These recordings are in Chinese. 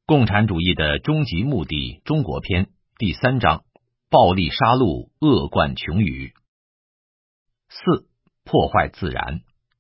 共产主义的终极目的中国篇第3章：暴力杀戮，恶贯穷语。4. 破坏自然。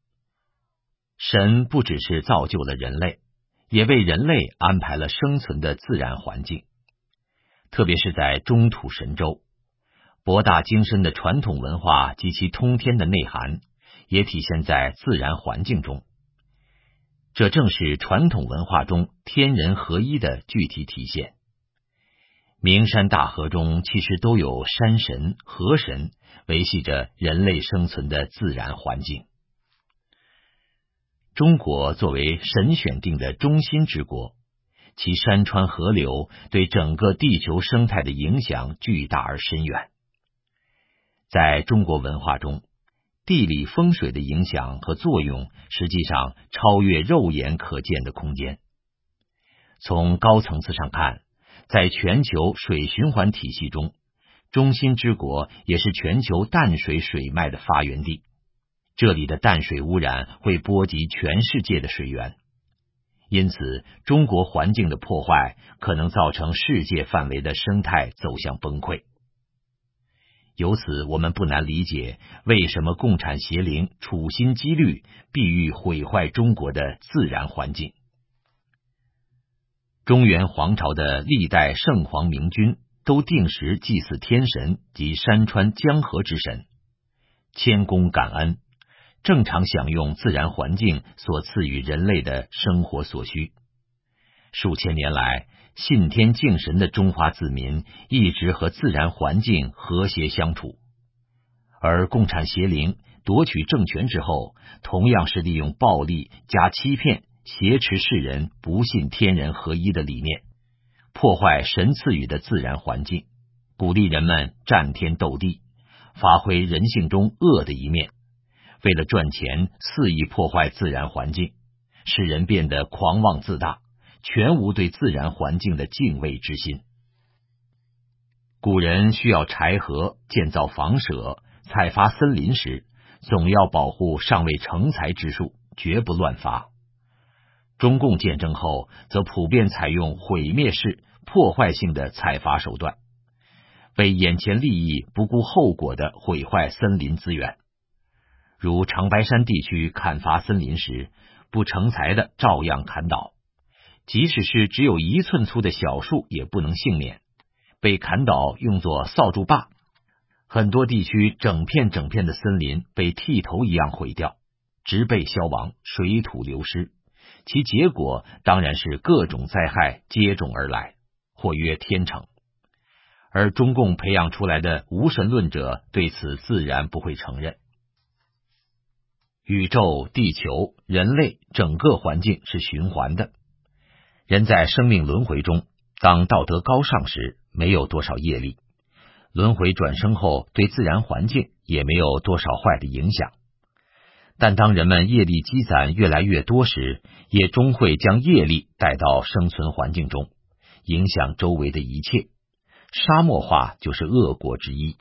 神不只是造就了人类，也为人类安排了生存的自然环境。特别是在中土神州，博大精深的传统文化及其通天的内涵，也体现在自然环境中。这正是传统文化中天人合一的具体体现。名山大河中其实都有山神、河神，维系着人类生存的自然环境。中国作为神选定的中心之国，其山川河流对整个地球生态的影响巨大而深远。在中国文化中，地理风水的影响和作用实际上超越肉眼可见的空间。从高层次上看，在全球水循环体系中，中心之国也是全球淡水水脉的发源地。这里的淡水污染会波及全世界的水源，因此中国环境的破坏可能造成世界范围的生态走向崩溃。由此我们不难理解为什么共产邪灵处心积虑必欲毁坏中国的自然环境。中原皇朝的历代圣皇明君都定时祭祀天神及山川江河之神，谦恭感恩，正常享用自然环境所赐予人类的生活所需。数千年来，信天敬神的中华子民一直和自然环境和谐相处，而共产邪灵夺取政权之后，同样是利用暴力加欺骗挟持世人不信天人合一的理念，破坏神赐予的自然环境，鼓励人们战天斗地，发挥人性中恶的一面，为了赚钱肆意破坏自然环境，使人变得狂妄自大，全无对自然环境的敬畏之心。古人需要柴禾建造房舍、采伐森林时，总要保护尚未成材之树，绝不乱伐。中共建政后，则普遍采用毁灭式、破坏性的采伐手段，为眼前利益不顾后果的毁坏森林资源。如长白山地区砍伐森林时，不成材的照样砍倒，即使是只有1寸粗的小树也不能幸免，被砍倒用作扫帚把。很多地区整片整片的森林被剃头一样毁掉，植被消亡，水土流失，其结果当然是各种灾害接踵而来，或曰天惩。而中共培养出来的无神论者对此自然不会承认。宇宙、地球、人类整个环境是循环的。人在生命轮回中，当道德高尚时，没有多少业力，轮回转生后对自然环境也没有多少坏的影响。但当人们业力积攒越来越多时，也终会将业力带到生存环境中，影响周围的一切。沙漠化就是恶果之一。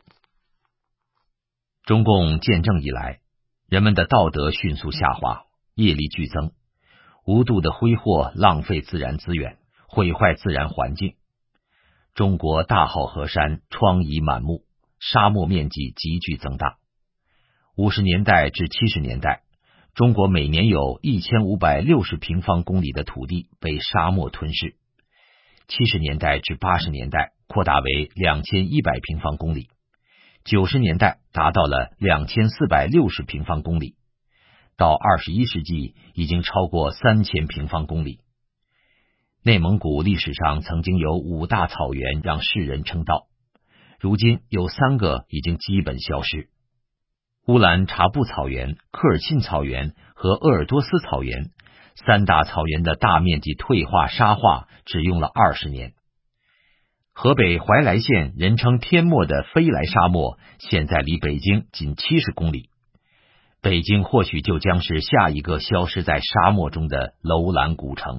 中共建政以来，人们的道德迅速下滑，业力剧增，无度的挥霍浪费自然资源，毁坏自然环境。中国大好河山疮痍满目，沙漠面积急剧增大。50年代至70年代，中国每年有1560平方公里的土地被沙漠吞噬。70年代至80年代扩大为2100平方公里。90年代达到了2460平方公里，到21世纪已经超过3000平方公里。内蒙古历史上曾经有5大草原让世人称道，如今有3个已经基本消失。乌兰察布草原、科尔沁草原和鄂尔多斯草原3大草原的大面积退化沙化只用了20年。河北怀来县人称天漠的飞来沙漠，现在离北京仅70公里。北京或许就将是下一个消失在沙漠中的楼兰古城。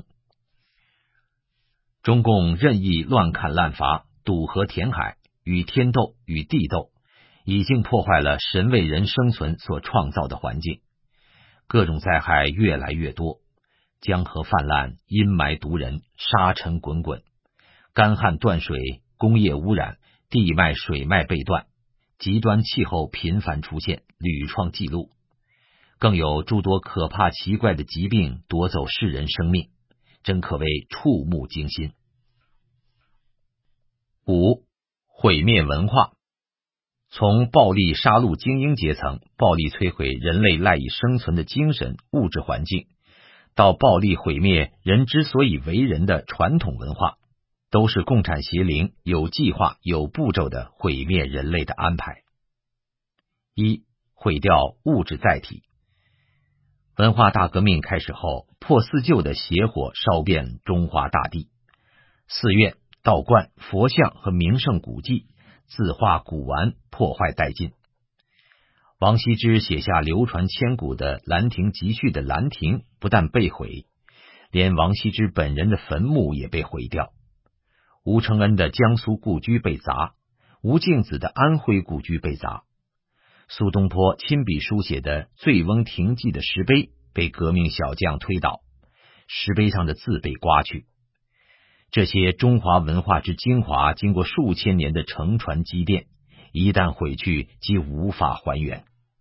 中共任意乱砍滥伐，堵河填海，与天斗与地斗，已经破坏了神为人生存所创造的环境。各种灾害越来越多， 江河泛滥，阴霾毒人，沙尘滚滚，干旱断水，工业污染，地脉水脉被断，极端气候频繁出现，屡创纪录，更有诸多可怕奇怪的疾病夺走世人生命，真可谓触目惊心。5. 毁灭文化。从暴力杀戮精英阶层，暴力摧毁人类赖以生存的精神物质环境，到暴力毁灭人之所以为人的传统文化，都是共产邪灵有计划有步骤的毁灭人类的安排。1. 毁掉物质载体。文化大革命开始后，破四旧的邪火烧遍中华大地，寺院、道观、佛像和名胜古迹自化古玩，破坏殆尽。王羲之写下流传千古的《兰亭集序》的兰亭不但被毁，连王羲之本人的坟墓也被毁掉。吴承恩的江苏故居被砸，吴敬梓的安徽故居被砸。苏东坡亲笔书写的《醉翁亭记》的石碑被革命小将推倒，石碑上的字被刮去。这些中华文化之精华，经过数千年的承传积淀，一旦毁去，即无法还原。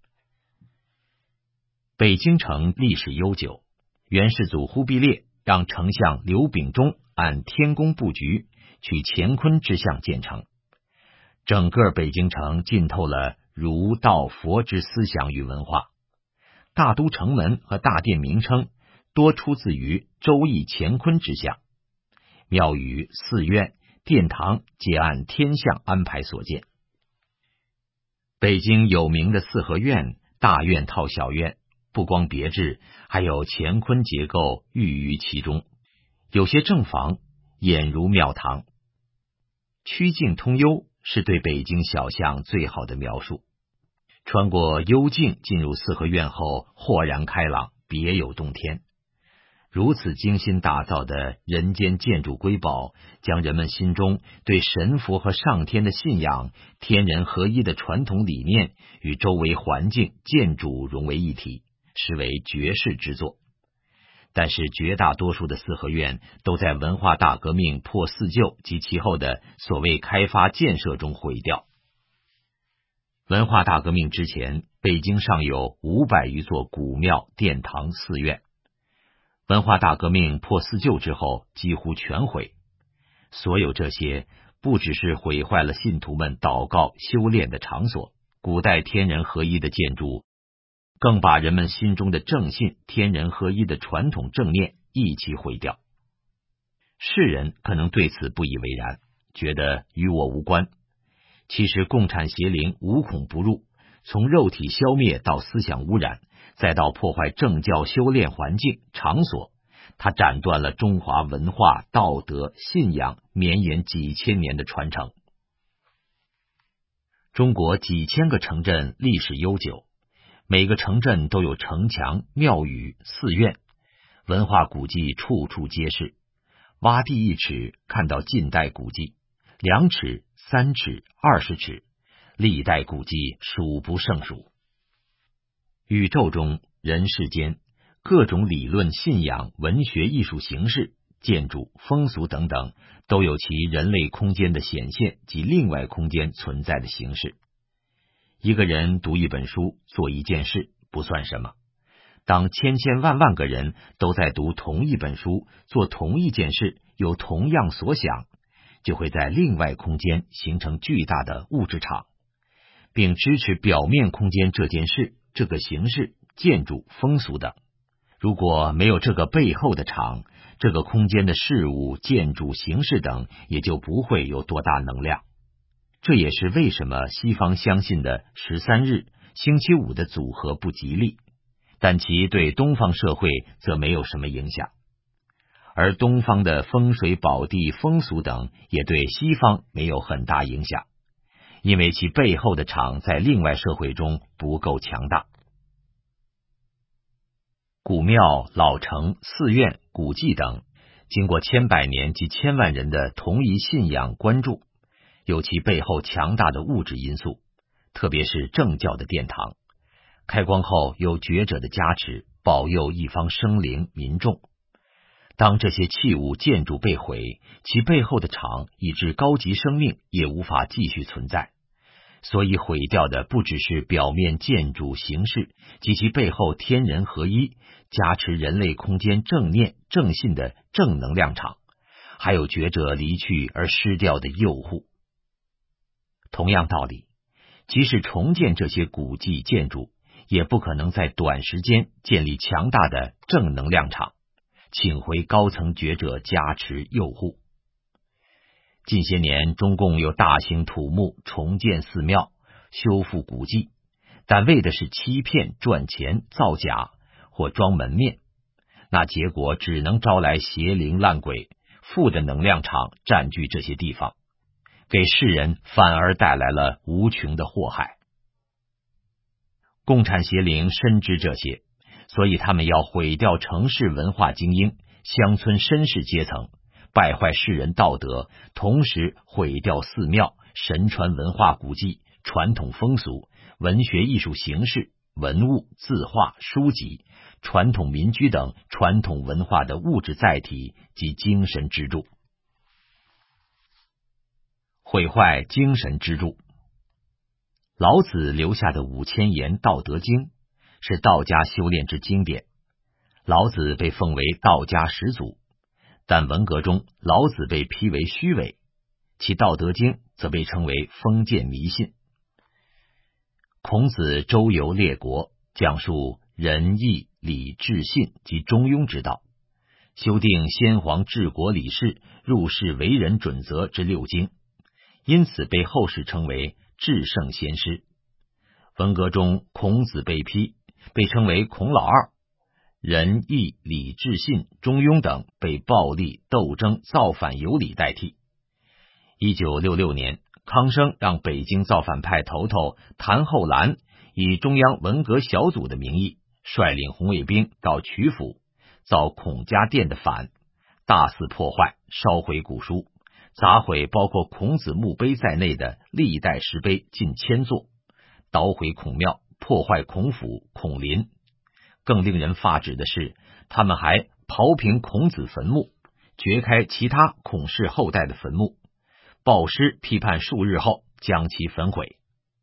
北京城历史悠久，元世祖忽必烈让丞相刘秉忠按天宫布局，取乾坤之象建成。整个北京城浸透了儒道佛之思想与文化，大都城门和大殿名称多出自于周易乾坤之象，庙宇、寺院、殿堂皆按天象安排所建。北京有名的四合院，大院套小院，不光别致，还有乾坤结构寓于其中，有些正房俨如庙堂。曲径通幽是对北京小巷最好的描述。穿过幽径进入四合院后，豁然开朗，别有洞天。如此精心打造的人间建筑瑰宝，将人们心中对神佛和上天的信仰、天人合一的传统理念与周围环境建筑融为一体，实为绝世之作。但是绝大多数的四合院都在文化大革命破四旧及其后的所谓开发建设中毁掉。文化大革命之前，北京尚有500余座古庙、殿堂、寺院。文化大革命破四旧之后，几乎全毁。所有这些不只是毁坏了信徒们祷告修炼的场所，古代天人合一的建筑，更把人们心中的正信、天人合一的传统正念一起毁掉。世人可能对此不以为然，觉得与我无关。其实共产邪灵无孔不入，从肉体消灭到思想污染，再到破坏政教修炼环境场所，它斩断了中华文化、道德、信仰绵延几千年的传承。中国几千个城镇历史悠久，每个城镇都有城墙、庙宇、寺院，文化古迹处处皆是。挖地1尺，看到近代古迹，2尺、3尺、20尺，历代古迹数不胜数。宇宙中、人世间，各种理论、信仰、文学、艺术形式、建筑、风俗等等，都有其人类空间的显现及另外空间存在的形式。一个人读一本书，做一件事，不算什么。当千千万万个人都在读同一本书，做同一件事，有同样所想，就会在另外空间形成巨大的物质场，并支持表面空间这件事、这个形式、建筑、风俗等。如果没有这个背后的场，这个空间的事物、建筑、形式等也就不会有多大能量。这也是为什么西方相信的13日、星期五的组合不吉利，但其对东方社会则没有什么影响。而东方的风水宝地、风俗等也对西方没有很大影响，因为其背后的场在另外社会中不够强大。古庙、老城、寺院、古迹等，经过千百年及千万人的同一信仰关注，有其背后强大的物质因素，特别是正教的殿堂，开光后有觉者的加持，保佑一方生灵民众， 当这些器物建筑被毁，其背后的场以致高级生命也无法继续存在。所以毁掉的不只是表面建筑形式及其背后天人合一、加持人类空间正念正信的正能量场，还有觉者离去而失掉的诱护。同样道理，即使重建这些古迹建筑，也不可能在短时间建立强大的正能量场，请回高层觉者加持诱护。近些年，中共有大兴土木重建寺庙、修复古迹，但为的是欺骗、赚钱、造假或装门面，那结果只能招来邪灵烂鬼，负的能量场占据这些地方，给世人反而带来了无穷的祸害。共产邪灵深知这些，所以他们要毁掉城市文化精英、乡村绅士阶层，败坏世人道德，同时毁掉寺庙、神传文化古迹、传统风俗、文学艺术形式、文物、字画、书籍、传统民居等传统文化的物质载体及精神支柱。毁坏精神支柱。老子留下的5000言道德经是道家修炼之经典，老子被奉为道家始祖，但文革中老子被批为虚伪，其道德经则被称为封建迷信。孔子周游列国，讲述仁义礼智信及中庸之道，修订先皇治国理事、入世为人准则之6经，因此被后世称为至圣先师。文革中孔子被批，被称为孔老二，仁义礼智信中庸等被暴力斗争造反有理代替。1966年，康生让北京造反派头头谭厚兰以中央文革小组的名义，率领红卫兵到曲阜造孔家店的反，大肆破坏，烧毁古书，砸毁包括孔子墓碑在内的历代石碑近1000座，捣毁孔庙，破坏孔府、孔林。更令人发指的是，他们还刨平孔子坟墓，掘开其他孔氏后代的坟墓，暴尸批判数日后将其焚毁。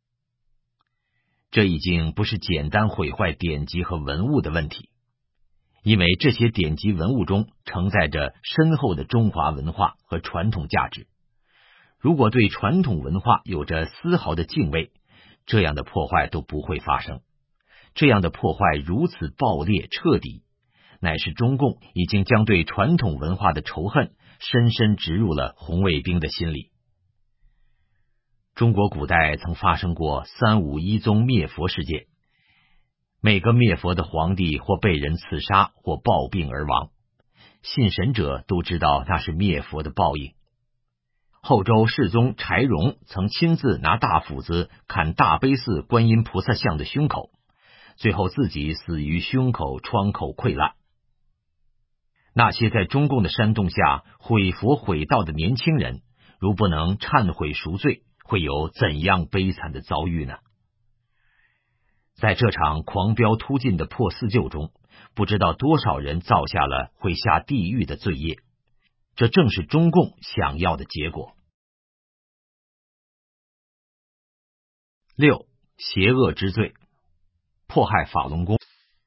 这已经不是简单毁坏典籍和文物的问题，因为这些典籍文物中承载着深厚的中华文化和传统价值。如果对传统文化有着丝毫的敬畏，这样的破坏都不会发生。这样的破坏如此暴烈彻底，乃是中共已经将对传统文化的仇恨深深植入了红卫兵的心里。中国古代曾发生过3、5一宗灭佛事件，每个灭佛的皇帝或被人刺杀，或暴病而亡，信神者都知道那是灭佛的报应。后周世宗柴荣曾亲自拿大斧子砍大悲寺观音菩萨像的胸口，最后自己死于胸口创口溃烂。那些在中共的煽动下毁佛毁道的年轻人，如不能忏悔赎罪，会有怎样悲惨的遭遇呢？在这场狂飙突进的破四旧中，不知道多少人造下了会下地狱的罪业，这正是中共想要的结果。6. 邪恶之罪，迫害法轮功。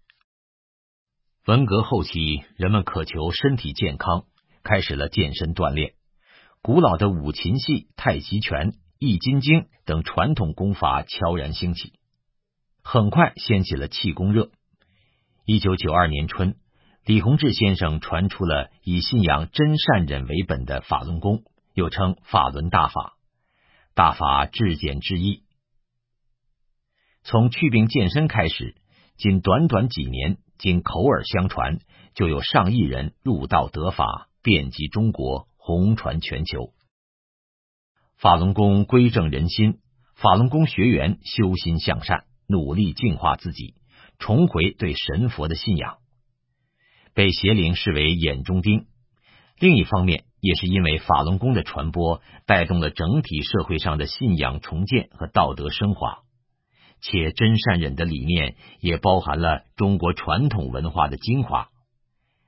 文革后期，人们渴求身体健康，开始了健身锻炼。古老的五禽戏、太极拳、易筋经等传统功法悄然兴起，很快掀起了气功热。1992年春，李洪志先生传出了以信仰真善忍为本的法轮功，又称法轮大法。大法至简至易，从祛病健身开始，仅短短几年，经口耳相传，就有上亿人入道得法，遍及中国，红传全球。法轮功归正人心，法轮功学员修心向善，努力净化自己，重回对神佛的信仰，被邪灵视为眼中钉。另一方面，也是因为法轮功的传播，带动了整体社会上的信仰重建和道德升华，且真善忍的理念也包含了中国传统文化的精华。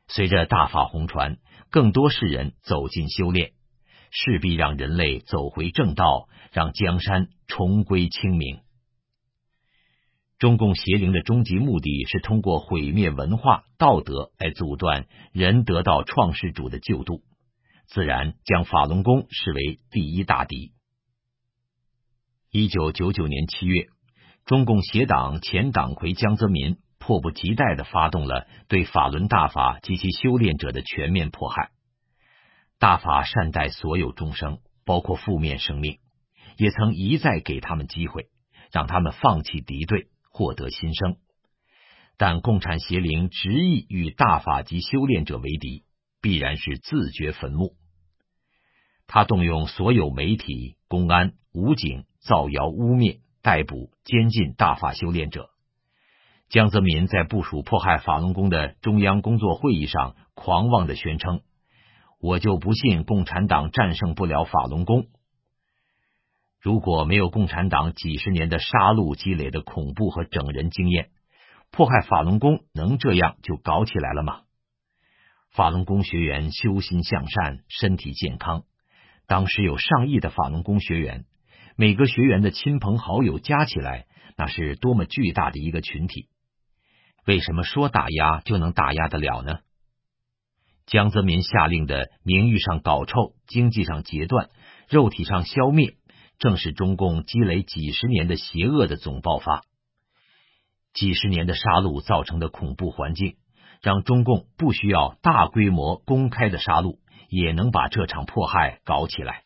随着大法红传，更多世人走进修炼，势必让人类走回正道，让江山重归清明。中共邪灵的终极目的是通过毁灭文化道德来阻断人得到创世主的救度，自然将法轮功视为第一大敌。1999年7月，中共邪党前党魁江泽民迫不及待地发动了对法轮大法及其修炼者的全面迫害。大法善待所有众生，包括负面生命，也曾一再给他们机会，让他们放弃敌对，获得新生。但共产邪灵执意与大法及修炼者为敌，必然是自掘坟墓。他动用所有媒体、公安、武警造谣污蔑、逮捕、监禁大法修炼者。江泽民在部署迫害法轮功的中央工作会议上狂妄地宣称，我就不信共产党战胜不了法轮功。如果没有共产党几十年的杀戮积累的恐怖和整人经验，迫害法轮功能这样就搞起来了吗？法轮功学员修心向善，身体健康，当时有上亿的法轮功学员，每个学员的亲朋好友加起来，那是多么巨大的一个群体。为什么说打压就能打压得了呢？江泽民下令的名誉上搞臭，经济上截断，肉体上消灭，正是中共积累几十年的邪恶的总爆发。几十年的杀戮造成的恐怖环境，让中共不需要大规模公开的杀戮，也能把这场迫害搞起来。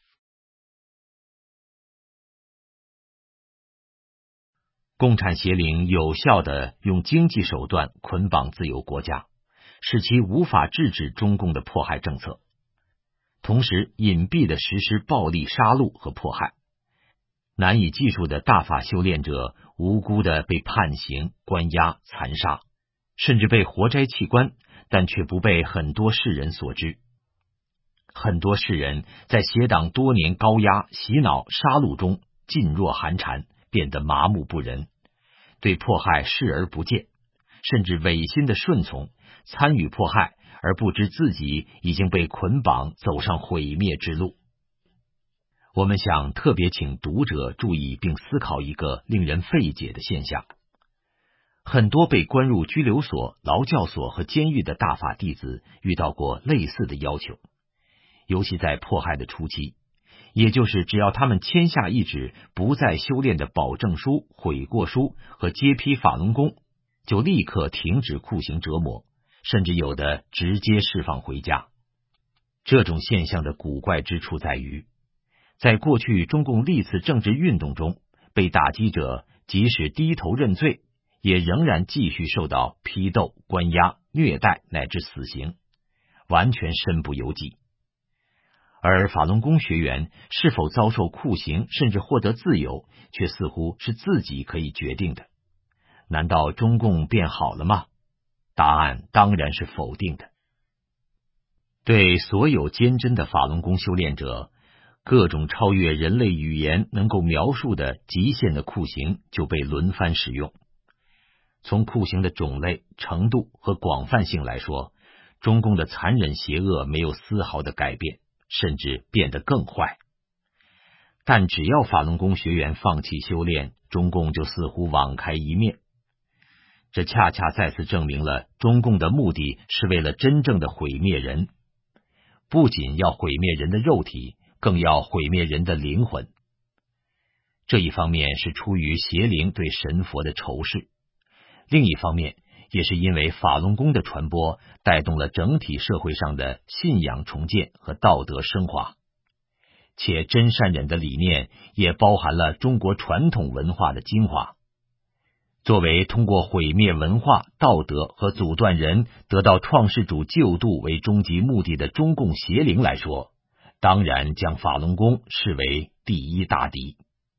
共产邪灵有效地用经济手段捆绑自由国家，使其无法制止中共的迫害政策，同时隐蔽地实施暴力杀戮和迫害。难以计数的大法修炼者无辜地被判刑、关押、残杀，甚至被活摘器官，但却不被很多世人所知。很多世人在邪党多年高压、洗脑、杀戮中噤若寒蝉，变得麻木不仁，对迫害视而不见，甚至违心的顺从，参与迫害，而不知自己已经被捆绑走上毁灭之路。我们想特别请读者注意并思考一个令人费解的现象：很多被关入拘留所、劳教所和监狱的大法弟子遇到过类似的要求，尤其在迫害的初期，也就是只要他们签下一纸不再修炼的保证书、悔过书和揭批法轮功，就立刻停止酷刑折磨，甚至有的直接释放回家。这种现象的古怪之处在于，在过去中共历次政治运动中，被打击者即使低头认罪，也仍然继续受到批斗、关押、虐待乃至死刑，完全身不由己。而法轮功学员是否遭受酷刑甚至获得自由，却似乎是自己可以决定的。难道中共变好了吗？答案当然是否定的。对所有坚贞的法轮功修炼者，各种超越人类语言能够描述的极限的酷刑就被轮番使用。从酷刑的种类、程度和广泛性来说，中共的残忍邪恶没有丝毫的改变，甚至变得更坏。但只要法轮功学员放弃修炼，中共就似乎网开一面。这恰恰再次证明了中共的目的是为了真正的毁灭人，不仅要毁灭人的肉体，更要毁灭人的灵魂。这一方面是出于邪灵对神佛的仇视，另一方面也是因为法轮功的传播带动了整体社会上的信仰重建和道德升华，且真善忍的理念也包含了中国传统文化的精华。作为通过毁灭文化、道德和阻断人得到创世主救度为终极目的的中共邪灵来说，当然将法轮功视为第一大敌。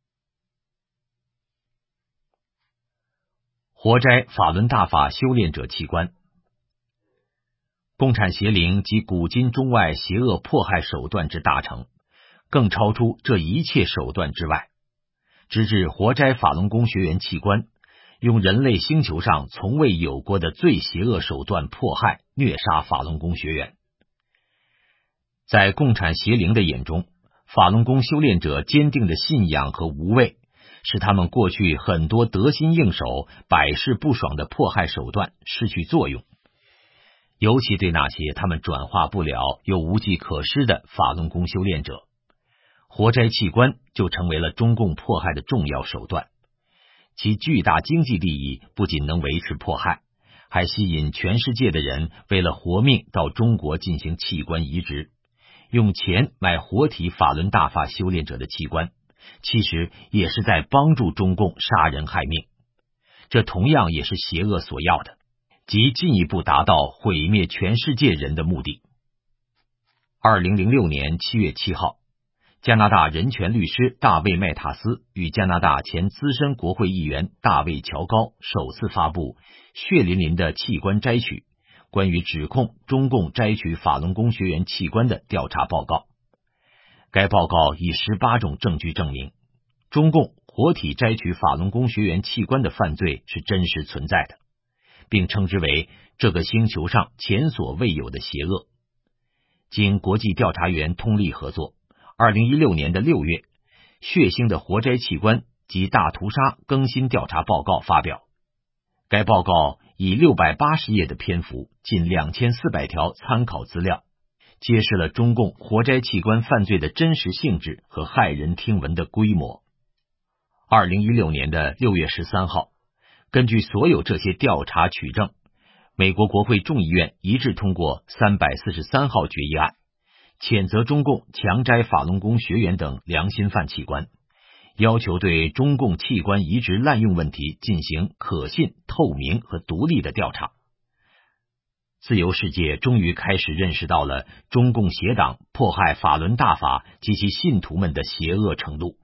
活摘法轮大法修炼者器官。共产邪灵及古今中外邪恶迫害手段之大成，更超出这一切手段之外，直至活摘法轮功学员器官， 用人类星球上从未有过的最邪恶手段迫害、虐杀法轮功学员。在共产邪灵的眼中，法轮功修炼者坚定的信仰和无畏，使他们过去很多得心应手、百试不爽的迫害手段失去作用。尤其对那些他们转化不了又无计可施的法轮功修炼者，活摘器官就成为了中共迫害的重要手段。其巨大经济利益不仅能维持迫害，还吸引全世界的人为了活命到中国进行器官移植，用钱买活体法轮大法修炼者的器官，其实也是在帮助中共杀人害命。这同样也是邪恶所要的，即进一步达到毁灭全世界人的目的。2006年7月7号，加拿大人权律师大卫·麦塔斯与加拿大前资深国会议员大卫·乔高首次发布血淋淋的器官摘取，关于指控中共摘取法轮功学员器官的调查报告。该报告以18种证据证明，中共活体摘取法轮功学员器官的犯罪是真实存在的，并称之为这个星球上前所未有的邪恶。经国际调查员通力合作，2016年6月，血腥的活摘器官及大屠杀更新调查报告发表。该报告以680页的篇幅，近2400条参考资料，揭示了中共活摘器官犯罪的真实性质和骇人听闻的规模。2016年6月13号，根据所有这些调查取证，美国国会众议院一致通过343号决议案，谴责中共强摘法轮功学员等良心犯器官，要求对中共器官移植滥用问题进行可信、透明和独立的调查。自由世界终于开始认识到了中共邪党迫害法轮大法及其信徒们的邪恶程度。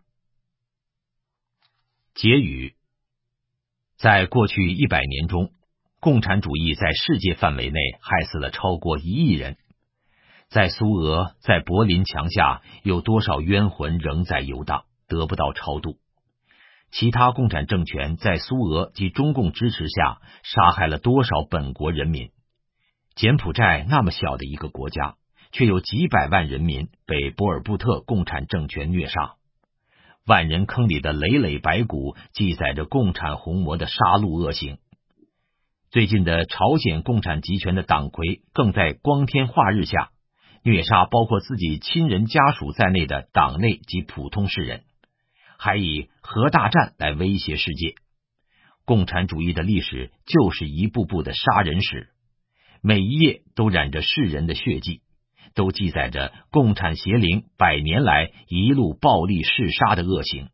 结语：在过去100年中，共产主义在世界范围内害死了超过1亿人。在苏俄、在柏林墙下，有多少冤魂仍在游荡，得不到超度？其他共产政权在苏俄及中共支持下，杀害了多少本国人民？柬埔寨那么小的一个国家，却有几百万人民被波尔布特共产政权虐杀。万人坑里的累累白骨，记载着共产红魔的杀戮恶行。最近的朝鲜共产集权的党魁更在光天化日下虐杀包括自己亲人家属在内的党内及普通世人，还以核大战来威胁世界。共产主义的历史就是一步步的杀人史，每一页都染着世人的血迹，都记载着共产邪灵100年来一路暴力弑杀的恶行。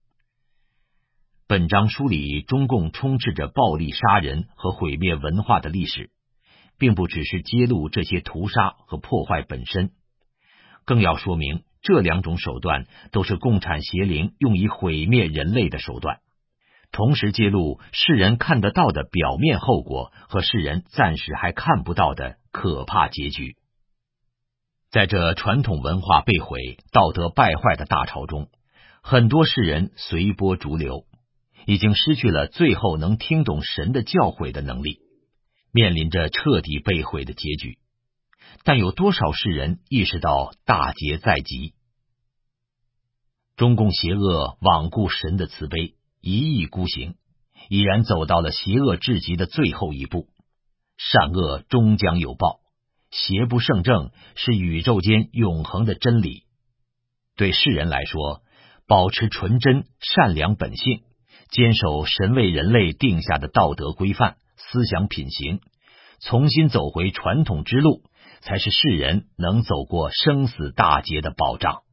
本章梳理中共充斥着暴力杀人和毁灭文化的历史，并不只是揭露这些屠杀和破坏本身，更要说明这2种手段都是共产邪灵用以毁灭人类的手段，同时揭露世人看得到的表面后果和世人暂时还看不到的可怕结局。在这传统文化被毁、道德败坏的大潮中，很多世人随波逐流，已经失去了最后能听懂神的教诲的能力，面临着彻底被毁的结局。但有多少世人意识到大劫在即？中共邪恶罔顾神的慈悲，一意孤行，已然走到了邪恶至极的最后一步。善恶终将有报，邪不胜正是宇宙间永恒的真理。对世人来说，保持纯真善良本性，坚守神为人类定下的道德规范、思想品行，重新走回传统之路，才是世人能走过生死大劫的保障。